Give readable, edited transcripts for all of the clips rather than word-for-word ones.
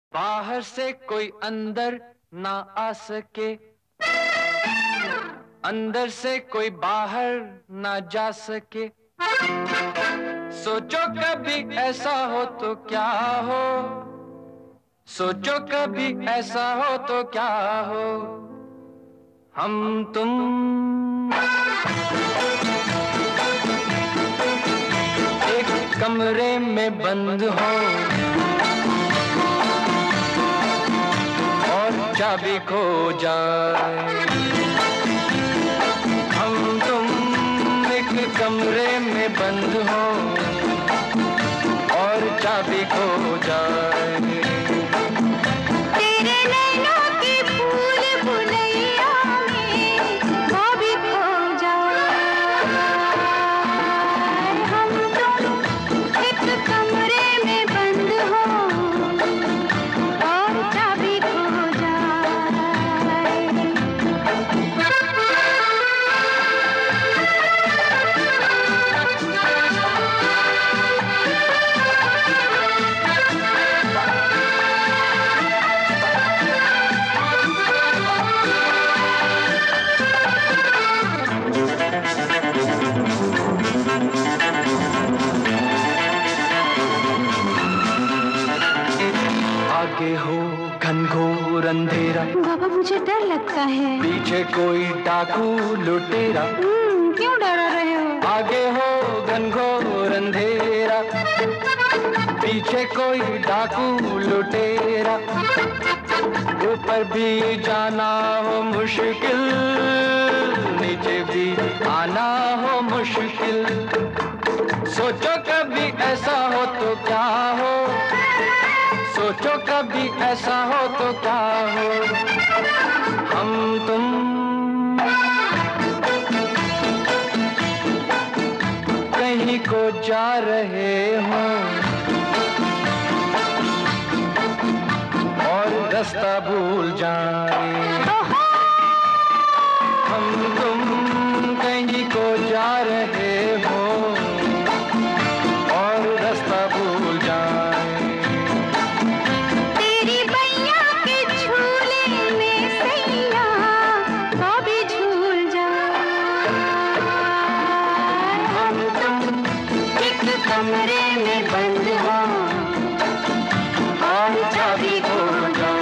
बाहर से कोई अंदर ना आ सके, अंदर से कोई बाहर ना जा सके। सोचो कभी ऐसा हो तो क्या हो, सोचो कभी ऐसा हो तो क्या हो। हम तुम एक कमरे में बंद हो और चाबी खो जाए। हम तुम एक कमरे में बंद हो और चाबी खो जाए। तेरे नैनों की फूल भुलैया में वो भी खो जाए। हम तुम एक कमरे में बंद हो और चाबी खो जाए। आगे हो घनघोर अंधेरा, बाबा मुझे डर लगता है। पीछे कोई डाकू लुटेरा। क्यों डरा रहे हो? आगे हो घनघोर अंधेरा, पीछे कोई डाकू लुटेरा। ऊपर भी जाना हो मुश्किल, नीचे भी आना हो मुश्किल। सोचो कभी ऐसा हो तो क्या हो, सोचो कभी ऐसा हो तो क्या हो। हम तुम कहीं को जा रहे हो और रास्ता भूल जाए। हम तुम कहीं को जा रहे हो और रास्ता भूल जाए। तेरी बैया के झूले में सैया वो भी झूल जाए। हम तुम एक कमरे में बंद हो और चाबी खो जाए।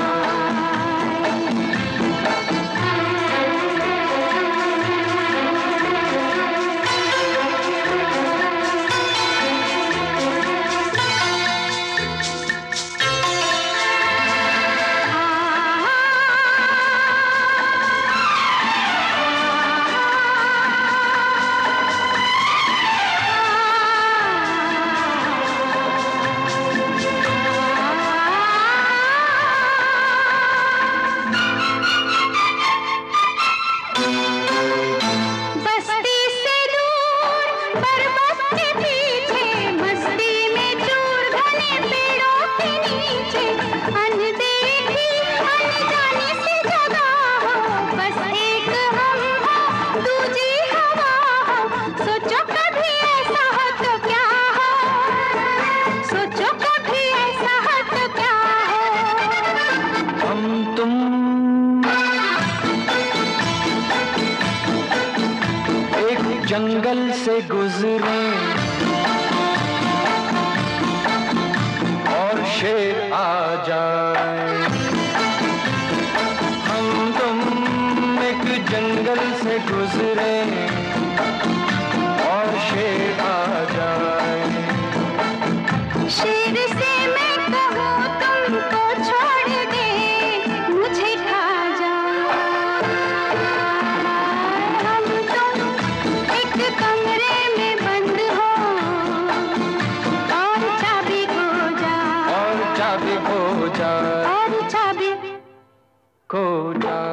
बस्ती से दूर पर्वत के पीछे, मस्ती में चूर घने पेड़ों के नीचे, अनदेखी अनजानी सी जगह हो, बस एक हम हो दूजी हवा हो। सोचो कभी ऐसा हो तो क्या हो, सोचो कभी ऐसा हो तो क्या हो। हम तुम एक जंगल से गुजरे और शेर आ जाए। हम तुम एक जंगल से गुजरे और शेर आ जाए। शेर से मैं कहूँ तुमको छोड़ दे, मुझे खा जाए। हम तुम एक कमरे में बंद हो और चाबी खो जाए। और चाबी खो जाए, और चाबी खो जाए।